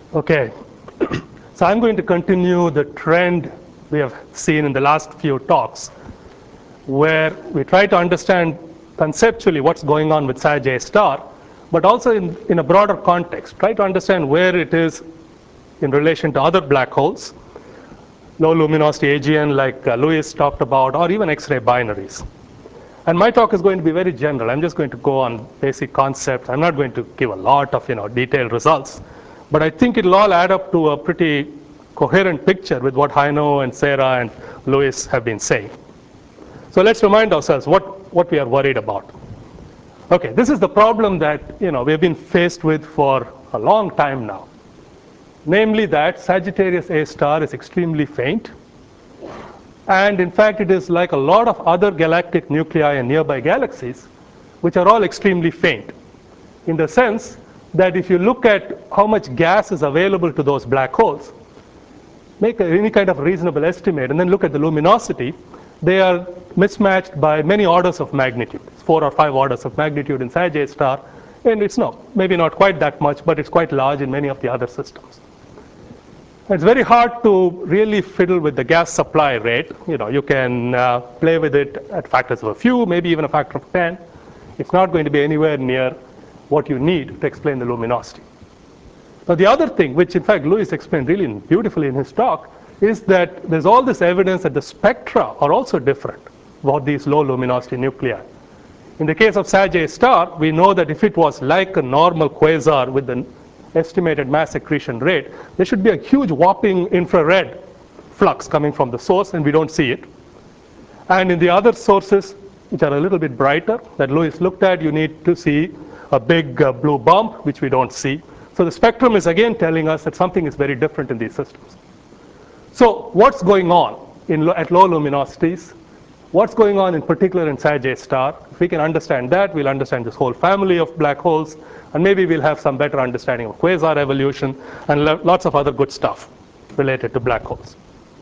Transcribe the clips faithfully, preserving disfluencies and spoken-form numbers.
Okay, so I'm going to continue the trend we have seen in the last few talks, where we try to understand conceptually what's going on with Sag A star, but also in, in a broader context, try to understand where it is in relation to other black holes, low luminosity A G N like uh, Louis talked about, or even X-ray binaries. And my talk is going to be very general. I'm just going to go on basic concepts. I'm not going to give a lot of you know, detailed results. But I think it'll all add up to a pretty coherent picture with what Heino and Sarah and Louis have been saying. So let's remind ourselves what, what we are worried about. Okay, this is the problem that you know, we've been faced with for a long time now. Namely that Sagittarius A star is extremely faint. And in fact, it is like a lot of other galactic nuclei and nearby galaxies, which are all extremely faint, in the sense that if you look at how much gas is available to those black holes, make any kind of reasonable estimate, and then look at the luminosity, they are mismatched by many orders of magnitude. It's four or five orders of magnitude in Sag A star, and it's no, maybe not quite that much, but it's quite large in many of the other systems. It's very hard to really fiddle with the gas supply rate. You know, you can uh, play with it at factors of a few, maybe even a factor of ten. It's not going to be anywhere near what you need to explain the luminosity. Now, the other thing, which in fact Louis explained really beautifully in his talk, is that there's all this evidence that the spectra are also different about these low luminosity nuclei. In the case of Sag A star, we know that if it was like a normal quasar with an estimated mass accretion rate, there should be a huge whopping infrared flux coming from the source, and we don't see it. And in the other sources, which are a little bit brighter, that Louis looked at, you need to see a big uh, blue bump, which we don't see. So the spectrum is again telling us that something is very different in these systems. So what's going on in lo at low luminosities? What's going on in particular in Sag A star? If we can understand that, we'll understand this whole family of black holes, and maybe we'll have some better understanding of quasar evolution and lots of other good stuff related to black holes.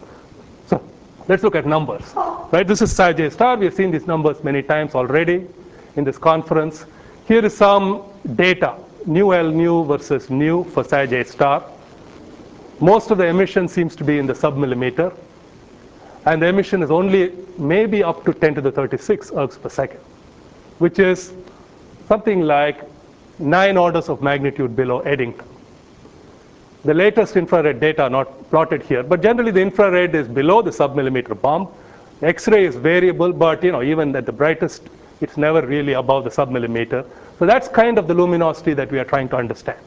So let's look at numbers. Right? This is Sag A star. We've seen these numbers many times already in this conference. Here is some data, nu L nu versus nu for Sag A star. Most of the emission seems to be in the submillimeter, and the emission is only maybe up to ten to the thirty-six ergs per second, which is something like nine orders of magnitude below Eddington. The latest infrared data are not plotted here, but generally the infrared is below the submillimeter bump. X-ray is variable, but you know, even at the brightest, it's never really above the submillimeter. So that's kind of the luminosity that we are trying to understand.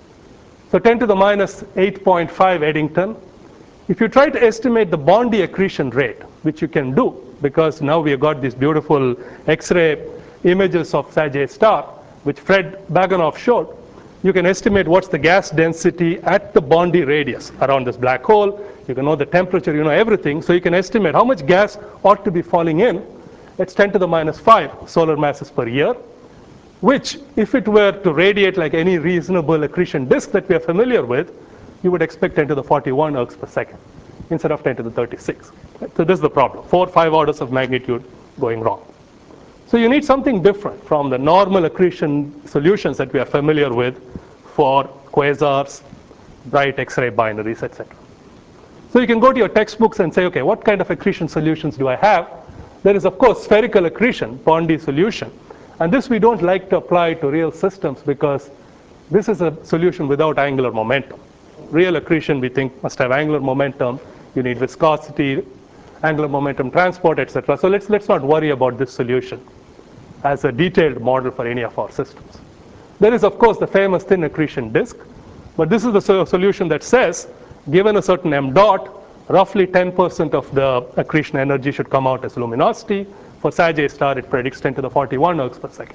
So ten to the minus eight point five Eddington. If you try to estimate the Bondi accretion rate, which you can do, because now we have got these beautiful X-ray images of Sag A star, which Fred Baganoff showed, you can estimate what's the gas density at the Bondi radius around this black hole. You can know the temperature, you know everything. So you can estimate how much gas ought to be falling in. It's ten to the minus five solar masses per year, which, if it were to radiate like any reasonable accretion disk that we are familiar with, you would expect ten to the forty-one ergs per second instead of ten to the thirty-six. Right? So this is the problem, four or five orders of magnitude going wrong. So you need something different from the normal accretion solutions that we are familiar with for quasars, bright X-ray binaries, et cetera. So you can go to your textbooks and say, okay, what kind of accretion solutions do I have? There is, of course, spherical accretion, Bondi solution. And this we don't like to apply to real systems because this is a solution without angular momentum. Real accretion, we think, must have angular momentum. You need viscosity, angular momentum transport, et cetera. So let's, let's not worry about this solution as a detailed model for any of our systems. There is, of course, the famous thin accretion disk. But this is the so solution that says, given a certain m dot, roughly ten percent of the accretion energy should come out as luminosity. For Sag A star, it predicts ten to the forty-one ergs per second.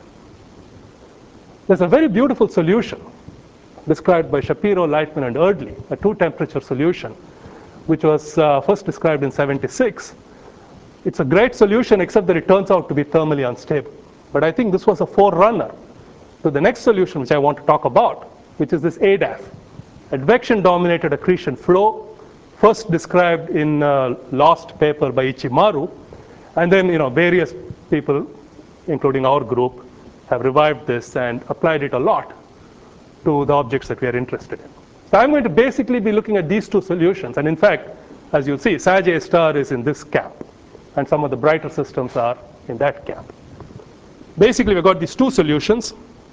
There's a very beautiful solution described by Shapiro, Lightman, and Erdely, a two-temperature solution, which was uh, first described in seventy-six. It's a great solution, except that it turns out to be thermally unstable. But I think this was a forerunner to the next solution, which I want to talk about, which is this A D A F, advection-dominated accretion flow, first described in a lost paper by Ichimaru. And then, you know, various people, including our group, have revived this and applied it a lot to the objects that we are interested in. So I'm going to basically be looking at these two solutions. And in fact, as you'll see, Sag A star is in this camp. And some of the brighter systems are in that camp. Basically, we've got these two solutions.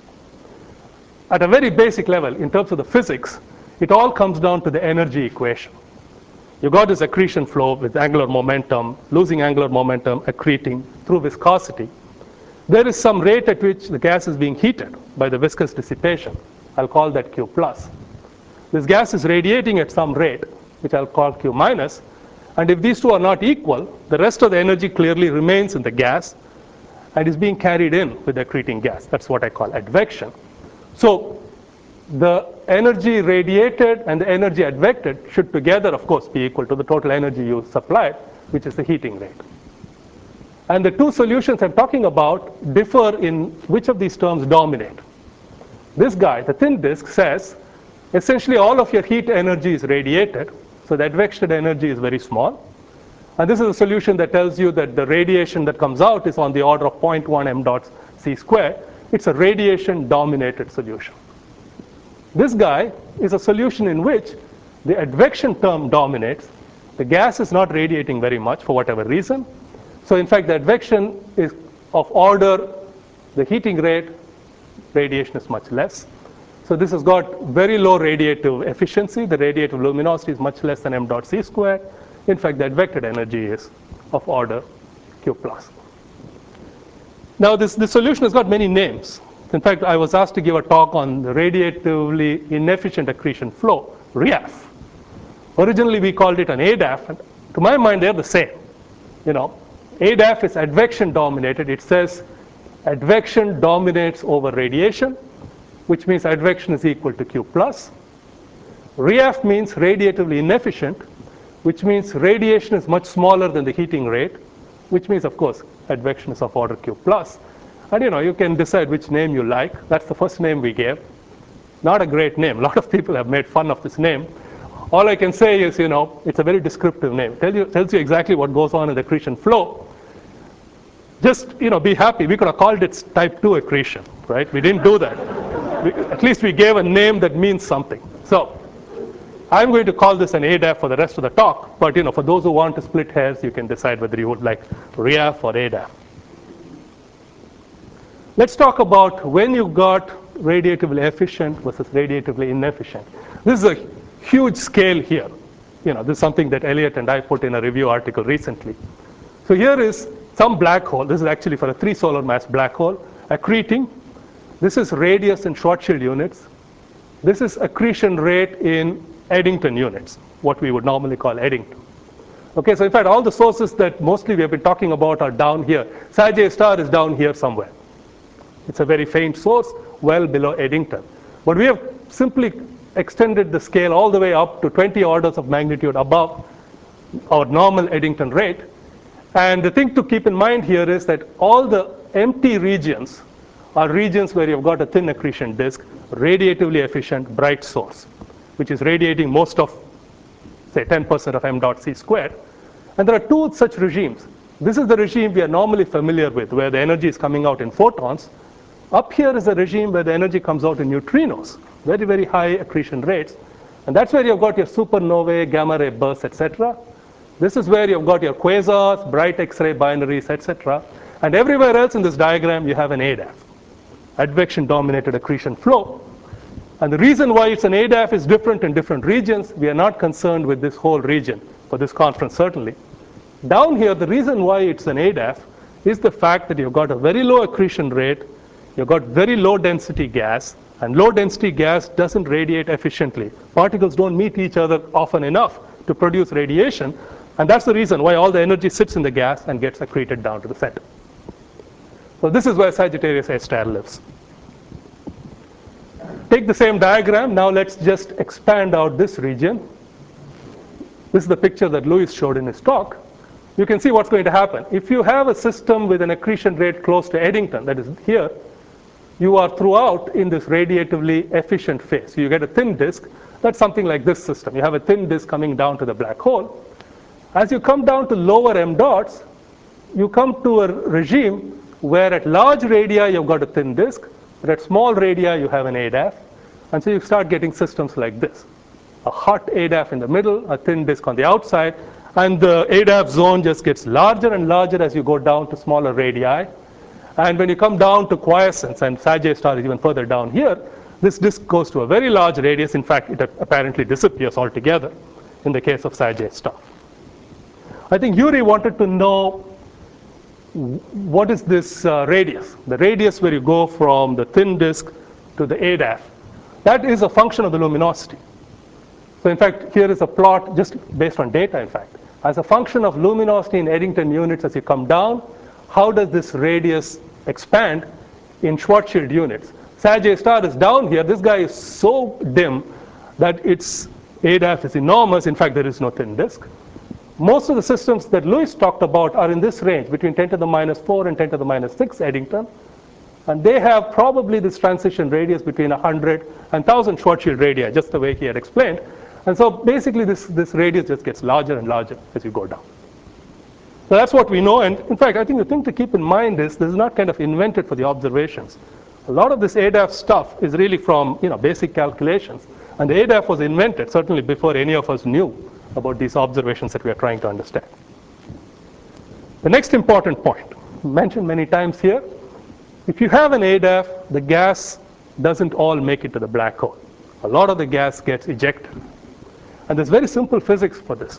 At a very basic level, in terms of the physics, it all comes down to the energy equation. You've got this accretion flow with angular momentum, losing angular momentum, accreting through viscosity. There is some rate at which the gas is being heated by the viscous dissipation. I'll call that Q plus. This gas is radiating at some rate, which I'll call Q minus. And if these two are not equal, the rest of the energy clearly remains in the gas and is being carried in with the accreting gas. That's what I call advection. So the energy radiated and the energy advected should together, of course, be equal to the total energy you supplied, which is the heating rate. And the two solutions I'm talking about differ in which of these terms dominate. This guy, the thin disk, says essentially all of your heat energy is radiated, so the advected energy is very small. And this is a solution that tells you that the radiation that comes out is on the order of zero point one m dot c squared. It's a radiation-dominated solution. This guy is a solution in which the advection term dominates. The gas is not radiating very much for whatever reason. So in fact, the advection is of order, the heating rate, radiation is much less. So this has got very low radiative efficiency. The radiative luminosity is much less than m dot c squared. In fact, the advected energy is of order Q plus. Now this, this solution has got many names. In fact, I was asked to give a talk on the radiatively inefficient accretion flow, R I A F. Originally, we called it an A D A F. And to my mind, they're the same. You know, A D A F is advection dominated. It says advection dominates over radiation, which means advection is equal to Q plus. R I A F means radiatively inefficient, which means radiation is much smaller than the heating rate, which means, of course, advection is of order Q plus. And you know, you can decide which name you like. That's the first name we gave. Not a great name. A lot of people have made fun of this name. All I can say is, you know, it's a very descriptive name. It tell you, tells you exactly what goes on in the accretion flow. Just, you know, be happy. We could have called it type two accretion, right? We didn't do that. We, at least we gave a name that means something. So I'm going to call this an A D A F for the rest of the talk. But, you know, for those who want to split hairs, you can decide whether you would like R I A F or A D A F. Let's talk about when you got radiatively efficient versus radiatively inefficient. This is a huge scale here. You know, this is something that Elliott and I put in a review article recently. So here is some black hole. This is actually for a three solar mass black hole accreting. This is radius in Schwarzschild units. This is accretion rate in Eddington units, what we would normally call Eddington. Okay, so in fact, all the sources that mostly we have been talking about are down here. Sag A star is down here somewhere. It's a very faint source, well below Eddington. But we have simply extended the scale all the way up to twenty orders of magnitude above our normal Eddington rate. And the thing to keep in mind here is that all the empty regions are regions where you've got a thin accretion disk, radiatively efficient, bright source, which is radiating most of, say, ten percent of m dot c squared. And there are two such regimes. This is the regime we are normally familiar with, where the energy is coming out in photons. Up here is a regime where the energy comes out in neutrinos, very, very high accretion rates. And that's where you've got your supernovae, gamma ray bursts, et cetera. This is where you've got your quasars, bright X-ray binaries, et cetera. And everywhere else in this diagram, you have an A D A F, advection-dominated accretion flow. And the reason why it's an A D A F is different in different regions. We are not concerned with this whole region for this conference, certainly. Down here, the reason why it's an A D A F is the fact that you've got a very low accretion rate, you've got very low density gas, and low density gas doesn't radiate efficiently. Particles don't meet each other often enough to produce radiation, and that's the reason why all the energy sits in the gas and gets accreted down to the center. So this is where Sagittarius A star lives. Take the same diagram. Now let's just expand out this region. This is the picture that Louis showed in his talk. You can see what's going to happen. If you have a system with an accretion rate close to Eddington, that is here, you are throughout in this radiatively efficient phase. So you get a thin disk. That's something like this system. You have a thin disk coming down to the black hole. As you come down to lower m dots, you come to a regime where at large radii you've got a thin disk, but at small radii you have an A D A F. And so you start getting systems like this. a hot A D A F in the middle, a thin disk on the outside, and the A D A F zone just gets larger and larger as you go down to smaller radii. And when you come down to quiescence, and Sag star is even further down here, this disk goes to a very large radius. In fact, it apparently disappears altogether in the case of Sag star. I think Urey wanted to know what is this uh, radius, the radius where you go from the thin disk to the A D A F. That is a function of the luminosity. So in fact, here is a plot just based on data, in fact. As a function of luminosity in Eddington units as you come down, how does this radius expand in Schwarzschild units? Sag star is down here. This guy is so dim that its A D A F is enormous. In fact, there is no thin disk. Most of the systems that Lewis talked about are in this range, between ten to the minus four and ten to the minus six Eddington. And they have probably this transition radius between one hundred and one thousand Schwarzschild radii, just the way he had explained. And so basically, this, this radius just gets larger and larger as you go down. So that's what we know. And in fact, I think the thing to keep in mind is this is not kind of invented for the observations. A lot of this A D A F stuff is really from you know, basic calculations. And the A D A F was invented certainly before any of us knew about these observations that we are trying to understand. The next important point, mentioned many times here, if you have an A D A F, the gas doesn't all make it to the black hole. A lot of the gas gets ejected. And there's very simple physics for this.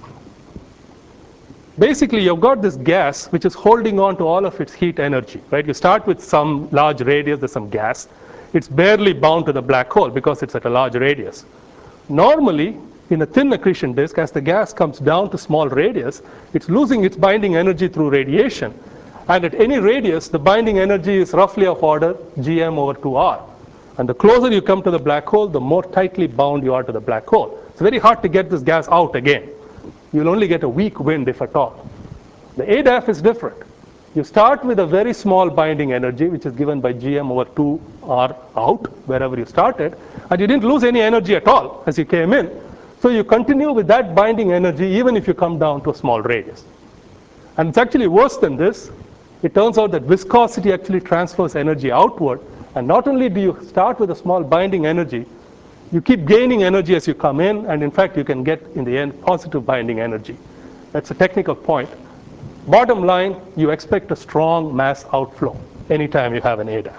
Basically, you've got this gas which is holding on to all of its heat energy, right? You start with some large radius, there's some gas. It's barely bound to the black hole because it's at a large radius. Normally, in a thin accretion disk, as the gas comes down to small radius, it's losing its binding energy through radiation. And at any radius, the binding energy is roughly of order G M over two R. And the closer you come to the black hole, the more tightly bound you are to the black hole. It's very hard to get this gas out again. You'll only get a weak wind, if at all. The A D A F is different. You start with a very small binding energy, which is given by G M over two R out, wherever you started, and you didn't lose any energy at all as you came in. So you continue with that binding energy even if you come down to a small radius. And it's actually worse than this. It turns out that viscosity actually transfers energy outward, and not only do you start with a small binding energy, you keep gaining energy as you come in, and in fact, you can get, in the end, positive binding energy. That's a technical point. Bottom line, you expect a strong mass outflow anytime you have an A D A F.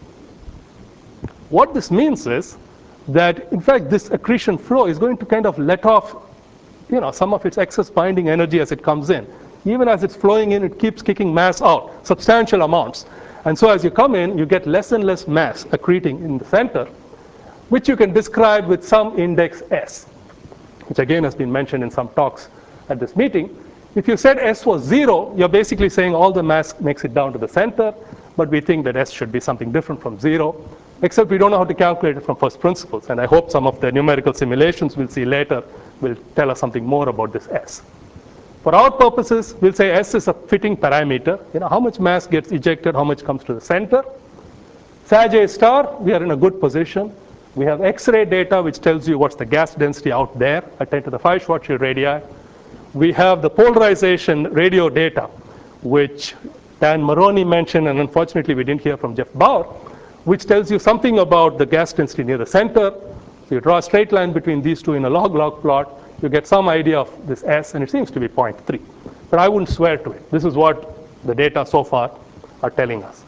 What this means is that, in fact, this accretion flow is going to kind of let off you know, some of its excess binding energy as it comes in. Even as it's flowing in, it keeps kicking mass out, substantial amounts. And so as you come in, you get less and less mass accreting in the center, which you can describe with some index S, which again has been mentioned in some talks at this meeting. If you said S was zero, you're basically saying all the mass makes it down to the center, but we think that S should be something different from zero, except we don't know how to calculate it from first principles. And I hope some of the numerical simulations we'll see later will tell us something more about this S. For our purposes, we'll say S is a fitting parameter. You know, how much mass gets ejected, how much comes to the center. Sag star, we are in a good position. We have X-ray data which tells you what's the gas density out there at ten to the five Schwarzschild radii. We have the polarization radio data, which Dan Moroni mentioned, and unfortunately we didn't hear from Jeff Bauer, which tells you something about the gas density near the center. So you draw a straight line between these two in a log-log plot, you get some idea of this S, and it seems to be zero point three. But I wouldn't swear to it. This is what the data so far are telling us.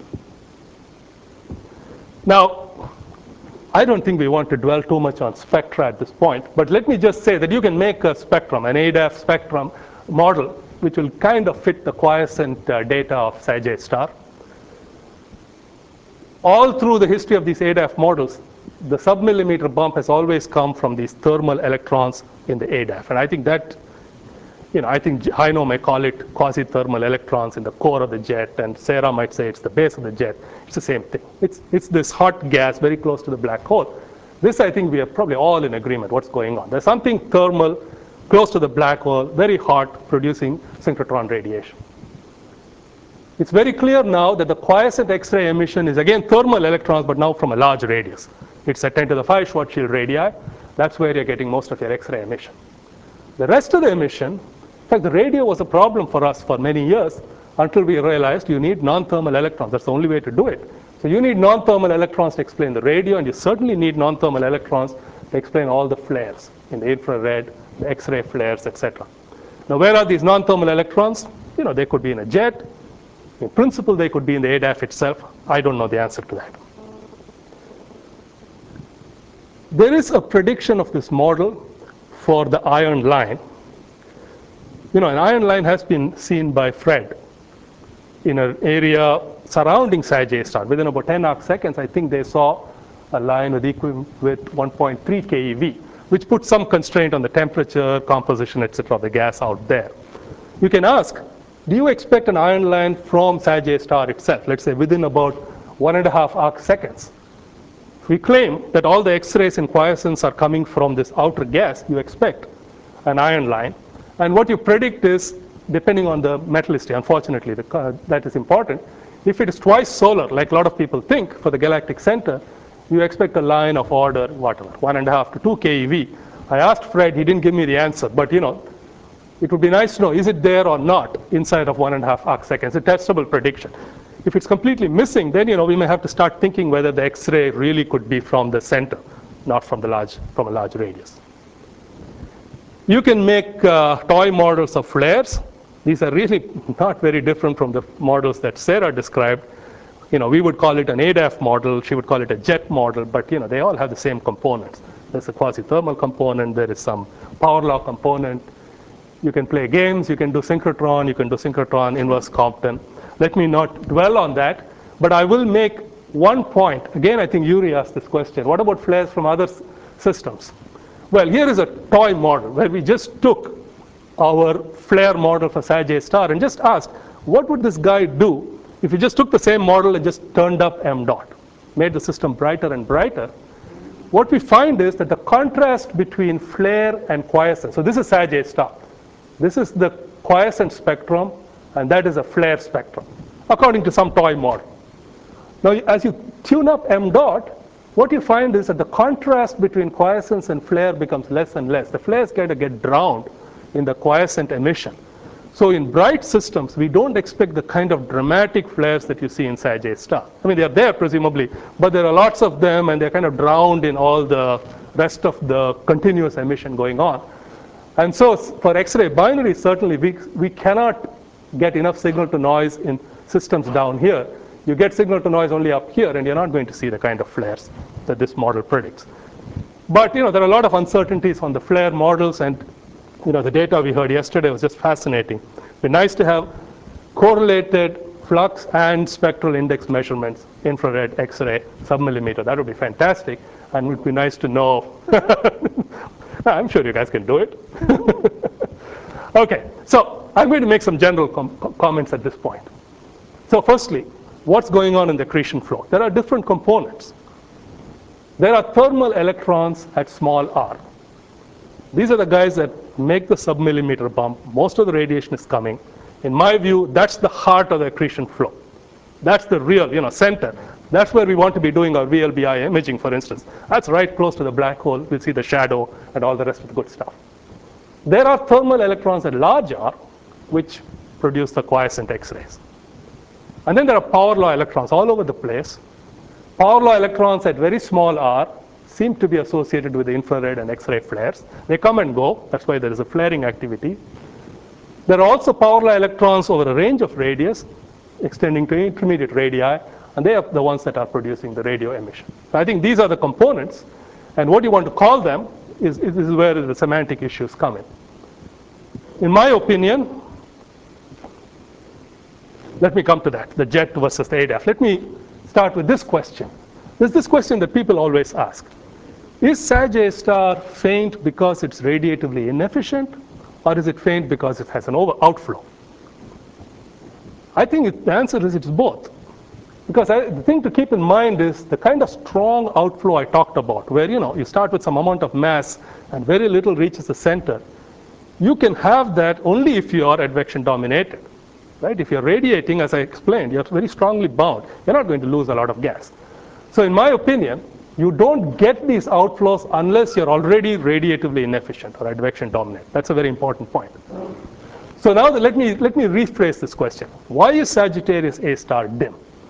Now, I don't think we want to dwell too much on spectra at this point, but let me just say that you can make a spectrum, an A D A F spectrum model, which will kind of fit the quiescent uh, data of Sag star. All through the history of these A D A F models, the sub-millimeter bump has always come from these thermal electrons in the A D A F. And I think that, you know, I think Heino may call it quasi-thermal electrons in the core of the jet, and Sarah might say it's the base of the jet. It's the same thing. It's, it's this hot gas very close to the black hole. This, I think, we are probably all in agreement what's going on. There's something thermal close to the black hole, very hot, producing synchrotron radiation. It's very clear now that the quiescent X-ray emission is, again, thermal electrons, but now from a large radius. It's at ten to the five Schwarzschild radii. That's where you're getting most of your X-ray emission. The rest of the emission, in fact, the radio was a problem for us for many years until we realized you need non-thermal electrons. That's the only way to do it. So you need non-thermal electrons to explain the radio, and you certainly need non-thermal electrons to explain all the flares in the infrared, the X-ray flares, et cetera. Now, where are these non-thermal electrons? You know, they could be in a jet. In principle, they could be in the A D A F itself. I don't know the answer to that. There is a prediction of this model for the iron line. You know, an iron line has been seen by Fred in an area surrounding Sag A star. Within about ten arc seconds, I think they saw a line with equi with one point three keV, which puts some constraint on the temperature, composition, et cetera of the gas out there. You can ask, do you expect an iron line from Sag A star itself, let's say within about one and a half arc seconds? If we claim that all the X-rays in quiescence are coming from this outer gas, you expect an iron line. And what you predict is, depending on the metallicity, unfortunately, the, uh, that is important. If it is twice solar, like a lot of people think for the galactic center, you expect a line of order, whatever, one and a half to two keV. I asked Fred, he didn't give me the answer, but you know, it would be nice to know, is it there or not inside of one and a half arc seconds? It's a testable prediction. If it's completely missing, then you know, we may have to start thinking whether the X-ray really could be from the center, not from the large, from a large radius. You can make uh, toy models of flares. These are really not very different from the models that Sarah described. You know, we would call it an A D A F model, she would call it a jet model, but you know, they all have the same components. There's a quasi-thermal component, there is some power law component. You can play games, you can do synchrotron, you can do synchrotron inverse Compton. Let me not dwell on that, but I will make one point. Again, I think Yuri asked this question. What about flares from other systems? Well, here is a toy model where we just took our flare model for Sag A star and just asked, what would this guy do if you just took the same model and just turned up m dot, made the system brighter and brighter? What we find is that the contrast between flare and quiescence, so this is Sag A star. This is the quiescent spectrum, and that is a flare spectrum, according to some toy model. Now, as you tune up m dot, what you find is that the contrast between quiescence and flare becomes less and less. The flares kind of get drowned in the quiescent emission. So in bright systems, we don't expect the kind of dramatic flares that you see in Sag A star. I mean, they are there presumably, but there are lots of them, and they're kind of drowned in all the rest of the continuous emission going on. And so for X-ray binary, certainly we, we cannot get enough signal to noise in systems down here. You get signal to noise only up here, and you're not going to see the kind of flares that this model predicts. But you know, there are a lot of uncertainties on the flare models, and you know, the data we heard yesterday was just fascinating. It'd be nice to have correlated flux and spectral index measurements, infrared, X-ray, submillimeter. That would be fantastic, and it would be nice to know. I'm sure you guys can do it. Okay, so I'm going to make some general com comments at this point. So firstly, what's going on in the accretion flow? There are different components. There are thermal electrons at small r. These are the guys that make the submillimeter bump. Most of the radiation is coming. In my view, that's the heart of the accretion flow. That's the real, you know, center. That's where we want to be doing our V L B I imaging, for instance. That's right close to the black hole. We'll see the shadow and all the rest of the good stuff. There are thermal electrons at large r, which produce the quiescent X-rays. And then there are power law electrons all over the place. Power law electrons at very small r seem to be associated with the infrared and X-ray flares. They come and go. That's why there is a flaring activity. There are also power law electrons over a range of radius, extending to intermediate radii, and they are the ones that are producing the radio emission. So I think these are the components, and what you want to call them is, is, is where the semantic issues come in. In my opinion, let me come to that, the jet versus the A D A F. Let me start with this question. There's this question that people always ask. Is Sag A star faint because it's radiatively inefficient, or is it faint because it has an over outflow? I think it, the answer is it's both. Because I, the thing to keep in mind is the kind of strong outflow I talked about, where you know you start with some amount of mass and very little reaches the center. You can have that only if you are advection dominated, right? If you're radiating, as I explained, you're very strongly bound. You're not going to lose a lot of gas. So in my opinion, you don't get these outflows unless you're already radiatively inefficient or advection dominant. That's a very important point. So now let me let me rephrase this question. Why is Sagittarius A star dim?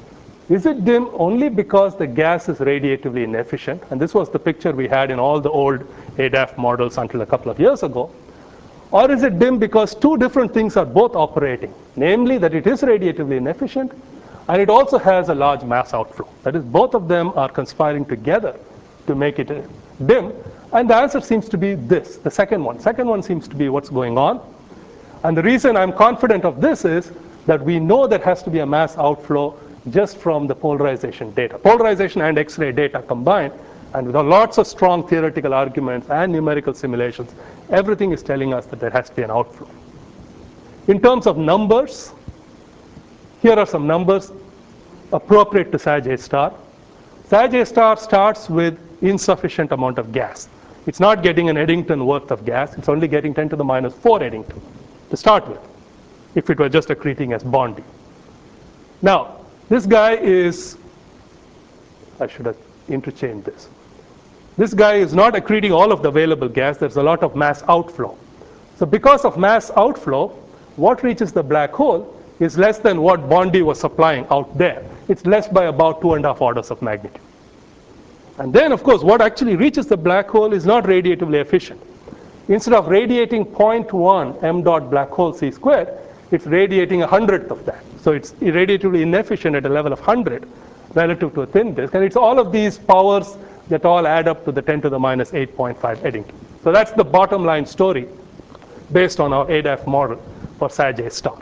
Is it dim only because the gas is radiatively inefficient? And this was the picture we had in all the old A D A F models until a couple of years ago. Or is it dim because two different things are both operating, namely that it is radiatively inefficient and it also has a large mass outflow. That is, both of them are conspiring together to make it dim. And the answer seems to be this, the second one. Second one seems to be what's going on. And the reason I'm confident of this is that we know there has to be a mass outflow just from the polarization data. Polarization and X-ray data combined, and with lots of strong theoretical arguments and numerical simulations, everything is telling us that there has to be an outflow. In terms of numbers, here are some numbers appropriate to Sag A star. Sag A star starts with insufficient amount of gas. It's not getting an Eddington worth of gas. It's only getting ten to the minus four Eddington to start with, if it were just accreting as Bondi. Now, this guy is, I should have interchanged this. This guy is not accreting all of the available gas. There's a lot of mass outflow. So because of mass outflow, what reaches the black hole is less than what Bondi was supplying out there. It's less by about two and a half orders of magnitude. And then, of course, what actually reaches the black hole is not radiatively efficient. Instead of radiating zero point one m dot black hole c squared, it's radiating a hundredth of that. So it's radiatively inefficient at a level of one hundred relative to a thin disk. And it's all of these powers that all add up to the ten to the minus eight point five Eddington. So that's the bottom line story based on our A D A F model for Sag A star.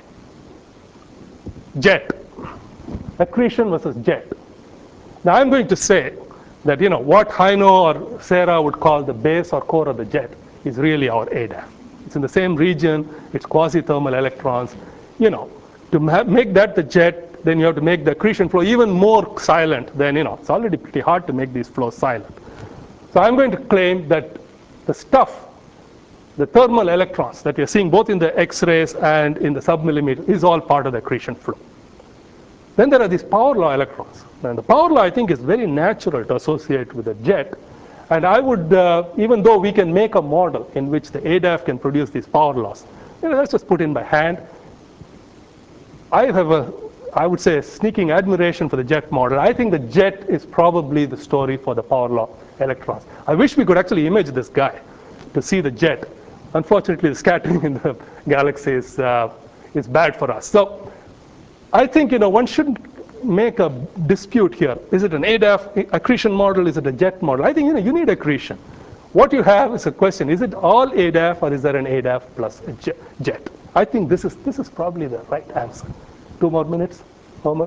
Jet. Accretion versus jet. Now I'm going to say that, you know, what Heino or Sarah would call the base or core of the jet is really our A D A F. It's in the same region. It's quasi-thermal electrons. You know, to make that the jet, then you have to make the accretion flow even more silent than, you know, it's already pretty hard to make these flows silent. So I'm going to claim that the stuff, the thermal electrons that you're seeing both in the X-rays and in the submillimeter is all part of the accretion flow. Then there are these power law electrons. And the power law, I think, is very natural to associate with a jet. And I would, uh, even though we can make a model in which the A D A F can produce these power laws, you know, let's just put in by hand. I have a, I would say, a sneaking admiration for the jet model. I think the jet is probably the story for the power law electrons. I wish we could actually image this guy to see the jet. Unfortunately, the scattering in the galaxy is, uh, is bad for us. So I think, you know, one shouldn't make a dispute here. Is it an A D A F accretion model? Is it a jet model? I think, you know, you need accretion. What you have is a question: is it all A D A F, or is there an A D A F plus a jet? I think this is this is probably the right answer. Two more minutes, Homer.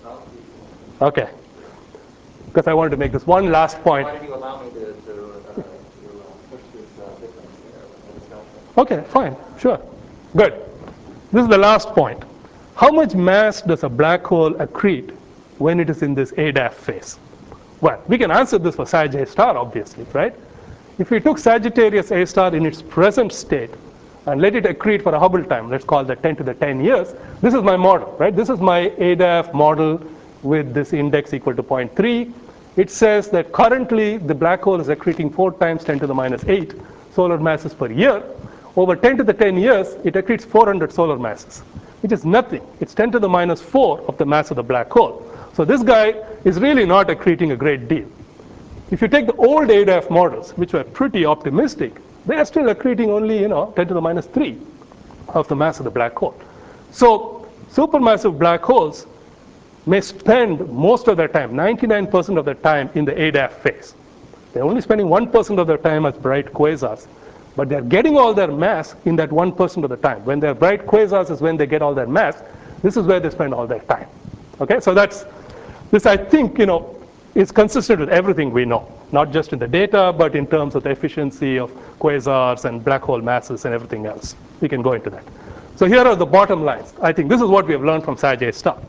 Okay. Because I wanted to make this one last point. Why did you allow me to, to, uh, to uh, push this uh, difference there? Okay, fine, sure, good. This is the last point. How much mass does a black hole accrete when it is in this A D A F phase? Well, we can answer this for Sag A star, obviously, right? If we took Sagittarius A star in its present state and let it accrete for a Hubble time, let's call that ten to the ten years, this is my model, right? This is my A D A F model with this index equal to zero point three. It says that currently the black hole is accreting four times ten to the minus eight solar masses per year. Over ten to the ten years, it accretes four hundred solar masses, which is nothing. It's ten to the minus four of the mass of the black hole. So this guy is really not accreting a great deal. If you take the old A D A F models, which were pretty optimistic, they are still accreting only, you know, ten to the minus three of the mass of the black hole. So supermassive black holes may spend most of their time, ninety-nine percent of their time, in the A D A F phase. They're only spending one percent of their time as bright quasars, but they're getting all their mass in that one percent of the time. When they're bright quasars is when they get all their mass. This is where they spend all their time. Okay, so that's, this I think, you know, is consistent with everything we know, not just in the data, but in terms of the efficiency of quasars and black hole masses and everything else. We can go into that. So here are the bottom lines. I think this is what we have learned from Sag A star.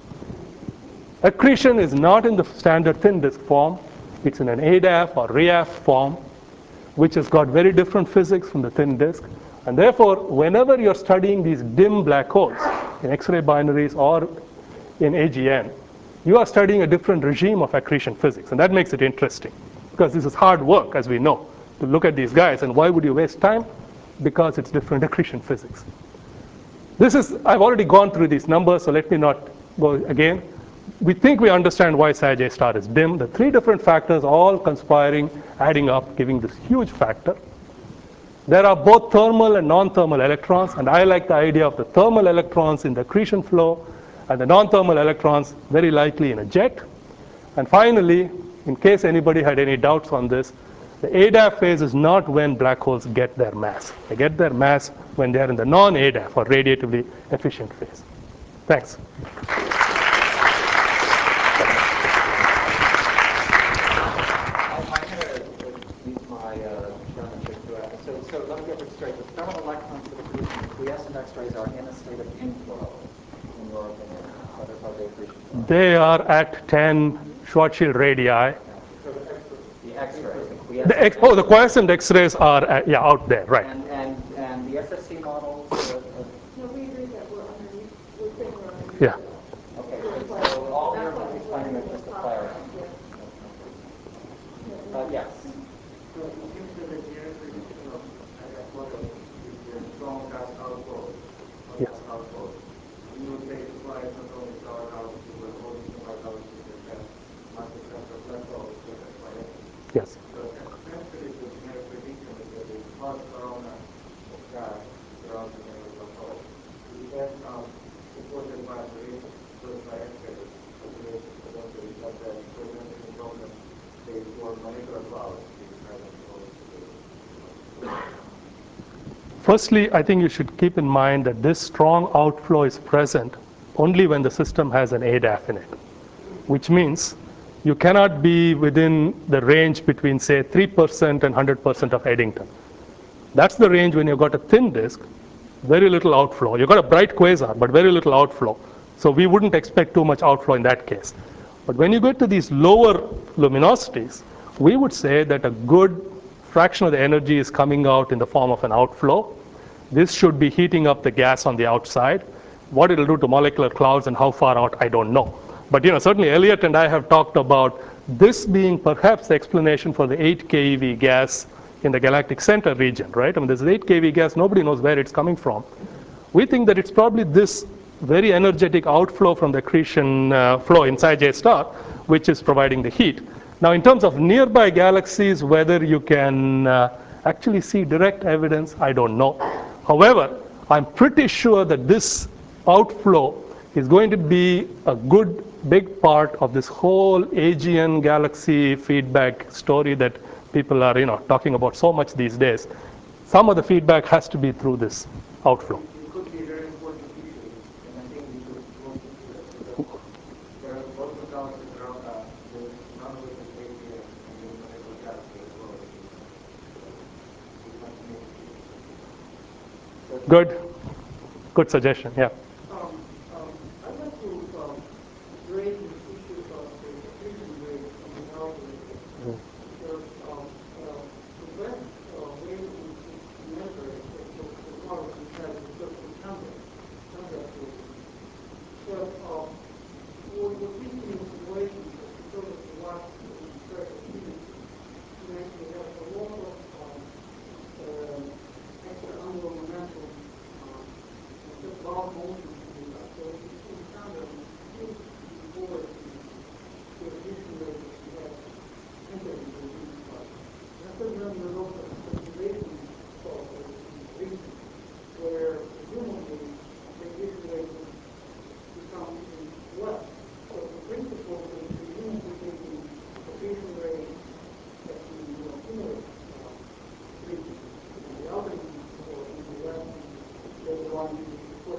Accretion is not in the standard thin disk form. It's in an A D A F or R I A F form, which has got very different physics from the thin disk. And therefore, whenever you're studying these dim black holes in X-ray binaries or in A G N, you are studying a different regime of accretion physics. And that makes it interesting, because this is hard work, as we know, to look at these guys. And why would you waste time? Because it's different accretion physics. This is, I've already gone through these numbers, so let me not go again. we think we understand why Sag A star is dim. The three different factors all conspiring, adding up, giving this huge factor. There are both thermal and non-thermal electrons, and I like the idea of the thermal electrons in the accretion flow and the non-thermal electrons very likely in a jet. And finally, in case anybody had any doubts on this, the A D A F phase is not when black holes get their mass. They get their mass when they are in the non-A D A F or radiatively efficient phase. Thanks. So let me get this straight. The thermal electrons that are produced in quiescent X-rays are in a state of inflow, in your opinion. What are they accretion? They are at ten Schwarzschild radii. Yeah. So the X-rays, the quiescent. The X, oh, the quiescent X-rays are at, yeah out there, right? And and and the S S C models. Uh, uh, no, we agree that we're underneath. We're saying we're underneath. Yeah. Okay. So, so all you're explaining is just the flare. Uh, yes. So it seems that the generation of that model is the strong gas outflow. Yes. Outflow. You would take the flight not only to our galaxy, but also to our galaxy that has massive center black holes that are fire. Yes. So essentially the generic prediction is that the hot corona of gas surrounds the general black hole. We have some supported by observations, first by X-rays, observations that also reflect that presenting the problem they for molecular clouds. Firstly, I think you should keep in mind that this strong outflow is present only when the system has an A D A F in it, which means you cannot be within the range between, say, three percent and one hundred percent of Eddington. That's the range when you've got a thin disk, very little outflow. You've got a bright quasar, but very little outflow. So we wouldn't expect too much outflow in that case. But when you get to these lower luminosities, we would say that a good fraction of the energy is coming out in the form of an outflow. This should be heating up the gas on the outside. What it'll do to molecular clouds and how far out, I don't know. But you know, certainly Elliot and I have talked about this being perhaps the explanation for the eight keV gas in the galactic center region, right? I mean, there's eight keV gas, nobody knows where it's coming from. We think that it's probably this very energetic outflow from the accretion uh, flow inside J star, which is providing the heat. Now, in terms of nearby galaxies, whether you can uh, actually see direct evidence, I don't know. However, I'm pretty sure that this outflow is going to be a good big part of this whole A G N galaxy feedback story that people are, you know, talking about so much these days. Some of the feedback has to be through this outflow. It could be a very important issue, and I think we should look into it. Because there are lots of galaxies around us, there's none of it is A G N, and there's molecular galaxy as well. Good. Good suggestion, yeah. Um, um, I'd like to um, raise the issue of the accretion rate of the algorithm. Because um, uh, the best uh, way to, to measure it is to, to model it has a certain standard, standard rate. But um, we're we're thinking in situations that because of the large spread of heat, you actually have a lot of um, uh, extra angular momentum. Just large motion to do that. So if you see standard, you still forward the accretion rate that you have entered into the heat part. And I think then there's also a conservation software in the region where presumably the accretion rate would become even less. So the principle is presumably taking accretion rate at the you know, inner uh, region. And the algorithm for the left is the one you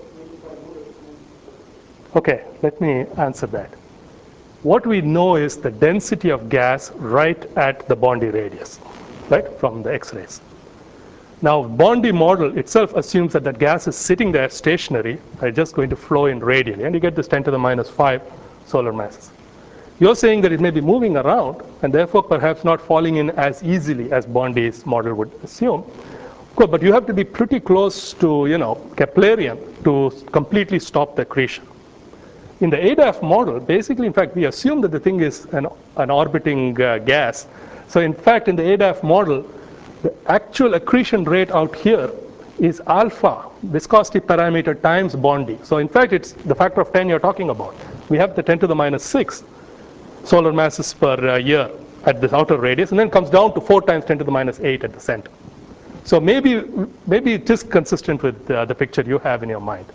Okay, let me answer that. What we know is the density of gas right at the Bondi radius, right, from the X-rays. Now, Bondi model itself assumes that that gas is sitting there stationary, right, just going to flow in radially, and you get this ten to the minus five solar masses. You're saying that it may be moving around, and therefore perhaps not falling in as easily as Bondi's model would assume. Cool, but you have to be pretty close to, you know, Keplerian to completely stop the accretion. In the A D A F model, basically, in fact, we assume that the thing is an, an orbiting uh, gas. So in fact, in the A D A F model, the actual accretion rate out here is alpha, viscosity parameter times Bondi. So in fact, it's the factor of ten you're talking about. we have the ten to the minus six solar masses per uh, year at the outer radius, and then comes down to four times ten to the minus eight at the center. So maybe, maybe it is consistent with uh, the picture you have in your mind.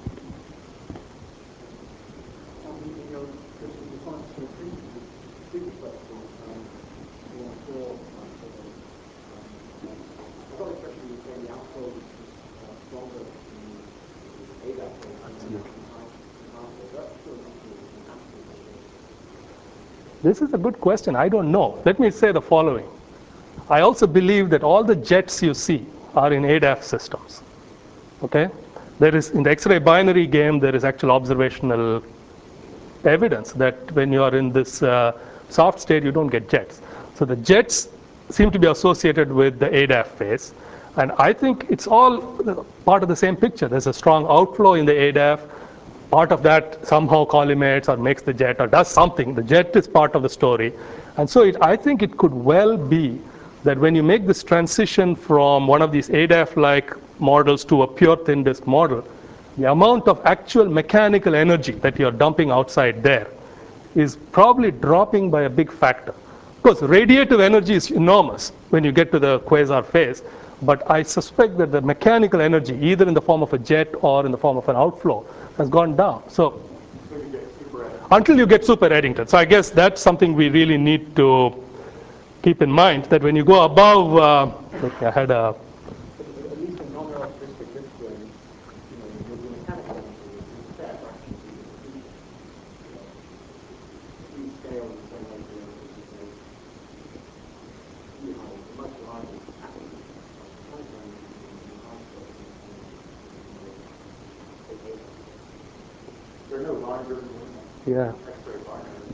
This is a good question. I don't know. Let me say the following. I also believe that all the jets you see are in A D A F systems. Okay? There is, in the X-ray binary game, there is actual observational evidence that when you are in this uh, soft state, you don't get jets. So the jets seem to be associated with the A D A F phase. And I think it's all part of the same picture. There's a strong outflow in the A D A F. Part of that somehow collimates or makes the jet or does something. The jet is part of the story. And so it, I think it could well be that when you make this transition from one of these A D A F-like models to a pure thin disk model, the amount of actual mechanical energy that you're dumping outside there is probably dropping by a big factor. Of course, radiative energy is enormous when you get to the quasar phase, but I suspect that the mechanical energy, either in the form of a jet or in the form of an outflow, has gone down. So, So you get super Eddington. Until you get super Eddington. So I guess that's something we really need to keep in mind, that when you go above, uh, I had a, At least in non-relativistic disk range, you know, the, the mechanical energy is a fair fraction of the diffusion. You know, these scale in the same way to say, you have a much larger capacity. Mechanical energy in the high scale is There are no binders in yeah. X-ray binaries.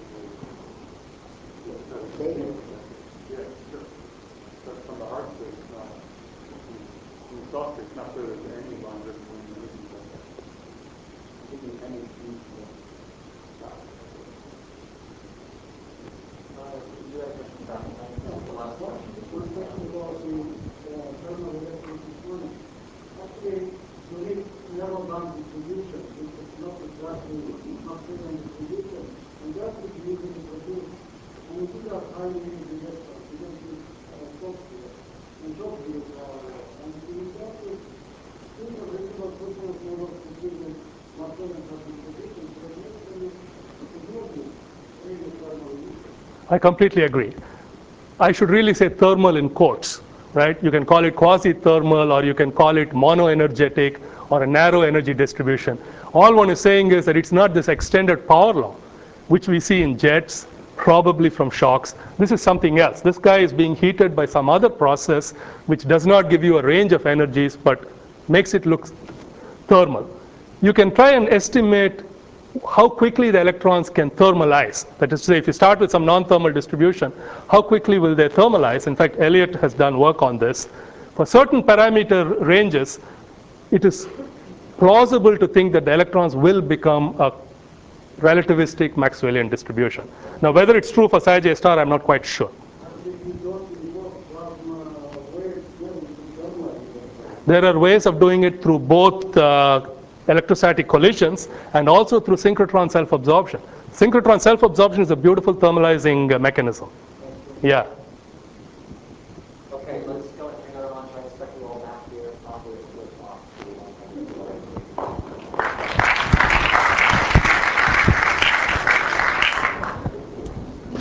so data. Yeah, sure. But from the hard state, it's not. From the soft state, it's not clear there's any binders when you're using that. Giving any use to Uh, you had a question about the last one. One question about the uh, thermal electric display. Actually, you need narrow band distribution, which is not exactly maximum distribution, and that is used to produce. And if you have high energy vectors, you don't use uh, shock field. And shock fields are, uh, and in practice, these are regular personal level specific maximum distribution, so it makes them explosive, really thermal emission. I completely agree. I should really say thermal in quotes, right? You can call it quasi-thermal, or you can call it monoenergetic, or a narrow energy distribution. All one is saying is that it's not this extended power law, which we see in jets, probably from shocks. This is something else. This guy is being heated by some other process, which does not give you a range of energies, but makes it look thermal. You can try and estimate how quickly the electrons can thermalize. That is to say, if you start with some non-thermal distribution, how quickly will they thermalize? In fact, Elliott has done work on this. For certain parameter ranges, it is plausible to think that the electrons will become a relativistic Maxwellian distribution. Now, whether it's true for psi j star, I'm not quite sure. There are ways of doing it through both uh, electrostatic collisions and also through synchrotron self-absorption. Synchrotron self-absorption is a beautiful thermalizing uh, mechanism. Yeah.